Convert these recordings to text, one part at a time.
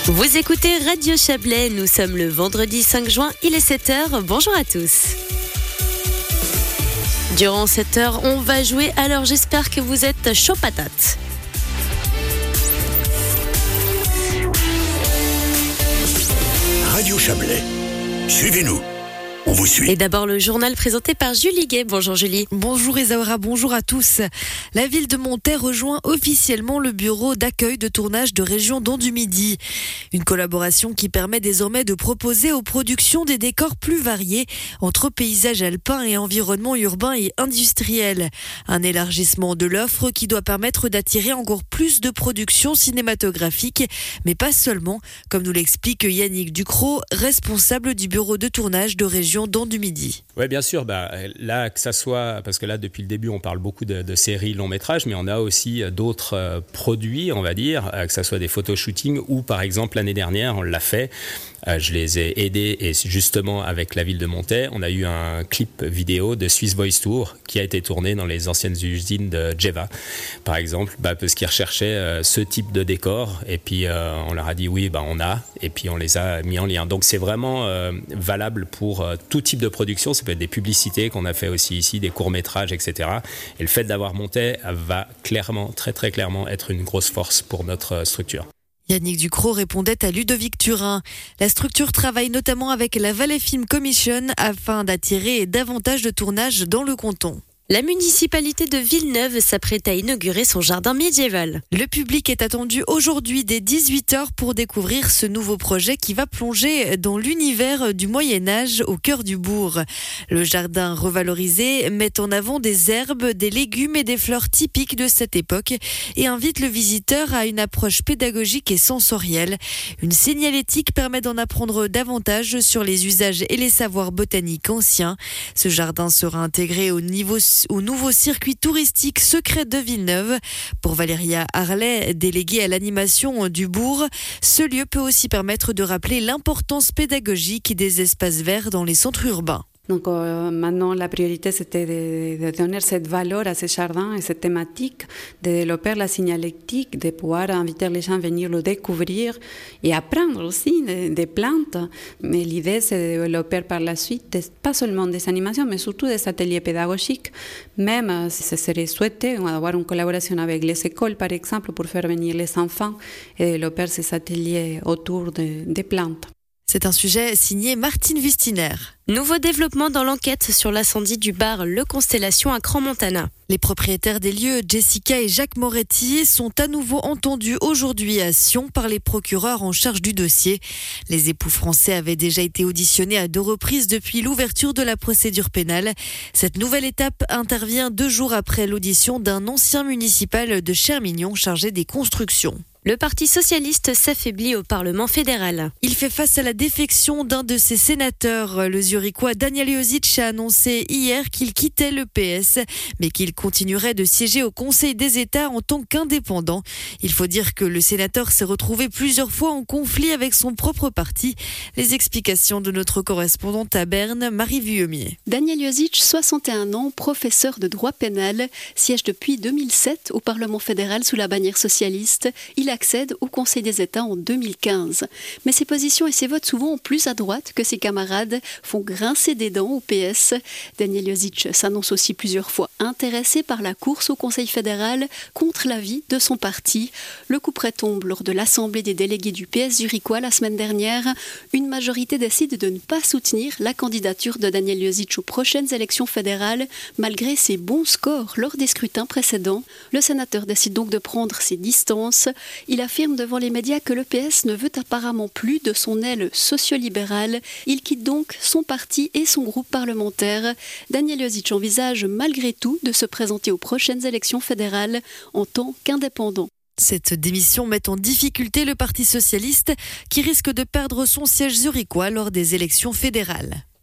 Vous écoutez Radio Chablais, nous sommes le vendredi 5 juin, il est 7h, bonjour à tous. Durant cette heure, on va jouer, alors j'espère que vous êtes chaud patate. Radio Chablais, suivez-nous. On vous suit. Et d'abord le journal présenté par Julie Gay. Bonjour Julie. Bonjour Isaura, bonjour à tous. La ville de Montaix rejoint officiellement le bureau d'accueil de tournage de Région Don du Midi. Une collaboration qui permet désormais de proposer aux productions des décors plus variés entre paysages alpins et environnements urbains et industriels. Un élargissement de l'offre qui doit permettre d'attirer encore plus de productions cinématographiques, mais pas seulement, comme nous l'explique Yannick Ducrot, responsable du bureau de tournage de Région Don du Midi. Oui, bien sûr. Là, que ça soit, parce que là, depuis le début, on parle beaucoup de séries longs métrages, mais on a aussi d'autres produits, on va dire, que ça soit des photoshootings ou, par exemple, l'année dernière, on l'a fait. Je les ai aidés et justement avec la ville de Montaix, on a eu un clip vidéo de Swiss Voice Tour qui a été tourné dans les anciennes usines de Jeva, par exemple, parce qu'ils recherchaient ce type de décor et puis on leur a dit oui, on a, et puis on les a mis en lien. Donc c'est vraiment valable pour tout type de production. Ça peut être des publicités qu'on a fait aussi ici, des courts-métrages, etc. Et le fait d'avoir Montaix va clairement, très très clairement être une grosse force pour notre structure. Yannick Ducrot répondait à Ludovic Turin. La structure travaille notamment avec la Valais Film Commission afin d'attirer davantage de tournages dans le canton. La municipalité de Villeneuve s'apprête à inaugurer son jardin médiéval. Le public est attendu aujourd'hui dès 18h pour découvrir ce nouveau projet qui va plonger dans l'univers du Moyen-Âge au cœur du bourg. Le jardin revalorisé met en avant des herbes, des légumes et des fleurs typiques de cette époque et invite le visiteur à une approche pédagogique et sensorielle. Une signalétique permet d'en apprendre davantage sur les usages et les savoirs botaniques anciens. Ce jardin sera intégré au nouveau circuit touristique secret de Villeneuve. Pour Valéria Harlet, déléguée à l'animation du bourg, ce lieu peut aussi permettre de rappeler l'importance pédagogique des espaces verts dans les centres urbains. Donc maintenant, la priorité, c'était de donner cette valeur à ce jardin et cette thématique, de développer la signalétique, de pouvoir inviter les gens à venir le découvrir et apprendre aussi des plantes. Mais l'idée, c'est de développer par la suite, pas seulement des animations, mais surtout des ateliers pédagogiques. Même si ce serait souhaité, on va avoir une collaboration avec les écoles, par exemple, pour faire venir les enfants et développer ces ateliers autour des plantes. C'est un sujet signé Martine Wustiner. Nouveau développement dans l'enquête sur l'incendie du bar Le Constellation à Crans-Montana. Les propriétaires des lieux, Jessica et Jacques Moretti, sont à nouveau entendus aujourd'hui à Sion par les procureurs en charge du dossier. Les époux français avaient déjà été auditionnés à 2 reprises depuis l'ouverture de la procédure pénale. Cette nouvelle étape intervient 2 jours après l'audition d'un ancien municipal de Chermignon chargé des constructions. Le Parti socialiste s'affaiblit au Parlement fédéral. Il fait face à la défection d'un de ses sénateurs. Le Zurichois Daniel Josic a annoncé hier qu'il quittait le PS, mais qu'il continuerait de siéger au Conseil des États en tant qu'indépendant. Il faut dire que le sénateur s'est retrouvé plusieurs fois en conflit avec son propre parti. Les explications de notre correspondante à Berne, Marie Vuillemier. Daniel Josic, 61 ans, professeur de droit pénal, siège depuis 2007 au Parlement fédéral sous la bannière socialiste. Il accède au Conseil des États en 2015. Mais ses positions et ses votes souvent plus à droite que ses camarades font grincer des dents au PS. Daniel Josic s'annonce aussi plusieurs fois intéressé par la course au Conseil fédéral contre l'avis de son parti. Le couperet tombe lors de l'Assemblée des délégués du PS zurichois la semaine dernière. Une majorité décide de ne pas soutenir la candidature de Daniel Josic aux prochaines élections fédérales, malgré ses bons scores lors des scrutins précédents. Le sénateur décide donc de prendre ses distances. Il affirme devant les médias que le PS ne veut apparemment plus de son aile socio-libérale. Il quitte donc son parti et son groupe parlementaire. Daniel Josic envisage malgré tout de se présenter aux prochaines élections fédérales en tant qu'indépendant. Cette démission met en difficulté le Parti socialiste qui risque de perdre son siège zurichois lors des élections fédérales.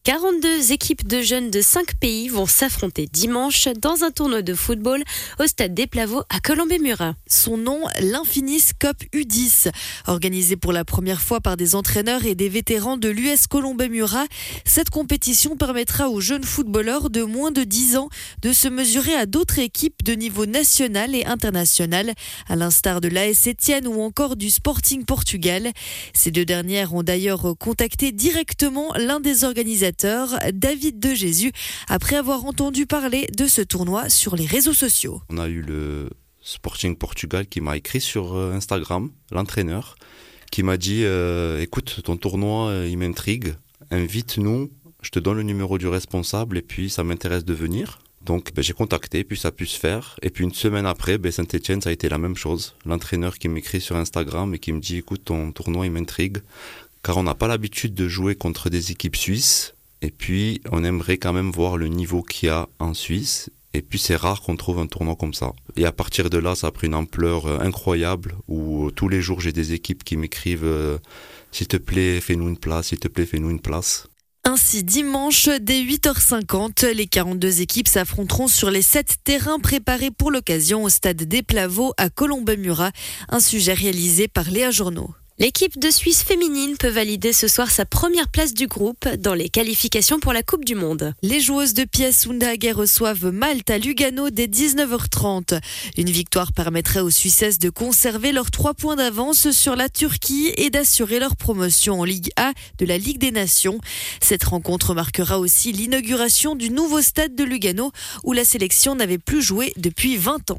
42 équipes de jeunes de 5 pays vont s'affronter dimanche dans un tournoi de football au stade des Plavaux à Colombey-Murat. Son nom, l'Infinis Cup U10. Organisé pour la première fois par des entraîneurs et des vétérans de l'US Colombey-Murat, cette compétition permettra aux jeunes footballeurs de moins de 10 ans de se mesurer à d'autres équipes de niveau national et international, à l'instar de l'AS Etienne ou encore du Sporting Portugal. Ces deux dernières ont d'ailleurs contacté directement l'un des organisateurs, David De Jésus, après avoir entendu parler de ce tournoi sur les réseaux sociaux. On a eu le Sporting Portugal qui m'a écrit sur Instagram, l'entraîneur, qui m'a dit écoute, ton tournoi il m'intrigue, invite-nous, je te donne le numéro du responsable et puis ça m'intéresse de venir. Donc j'ai contacté, puis ça a pu se faire. Et puis une semaine après, Saint-Etienne, ça a été la même chose. L'entraîneur qui m'écrit sur Instagram et qui me dit écoute, ton tournoi il m'intrigue, car on n'a pas l'habitude de jouer contre des équipes suisses. Et puis on aimerait quand même voir le niveau qu'il y a en Suisse. Et puis c'est rare qu'on trouve un tournoi comme ça. Et à partir de là, ça a pris une ampleur incroyable, où tous les jours j'ai des équipes qui m'écrivent s'il te plaît, fais-nous une place, s'il te plaît, fais-nous une place. Ainsi, dimanche, dès 8h50, les 42 équipes s'affronteront sur les 7 terrains préparés pour l'occasion au stade des Plavaux à Colombey-Murat, un sujet réalisé par Léa Journeau. L'équipe de Suisse féminine peut valider ce soir sa première place du groupe dans les qualifications pour la Coupe du Monde. Les joueuses de Pies Sundhage reçoivent Malte à Lugano dès 19h30. Une victoire permettrait aux Suissesses de conserver leurs 3 points d'avance sur la Turquie et d'assurer leur promotion en Ligue A de la Ligue des Nations. Cette rencontre marquera aussi l'inauguration du nouveau stade de Lugano où la sélection n'avait plus joué depuis 20 ans.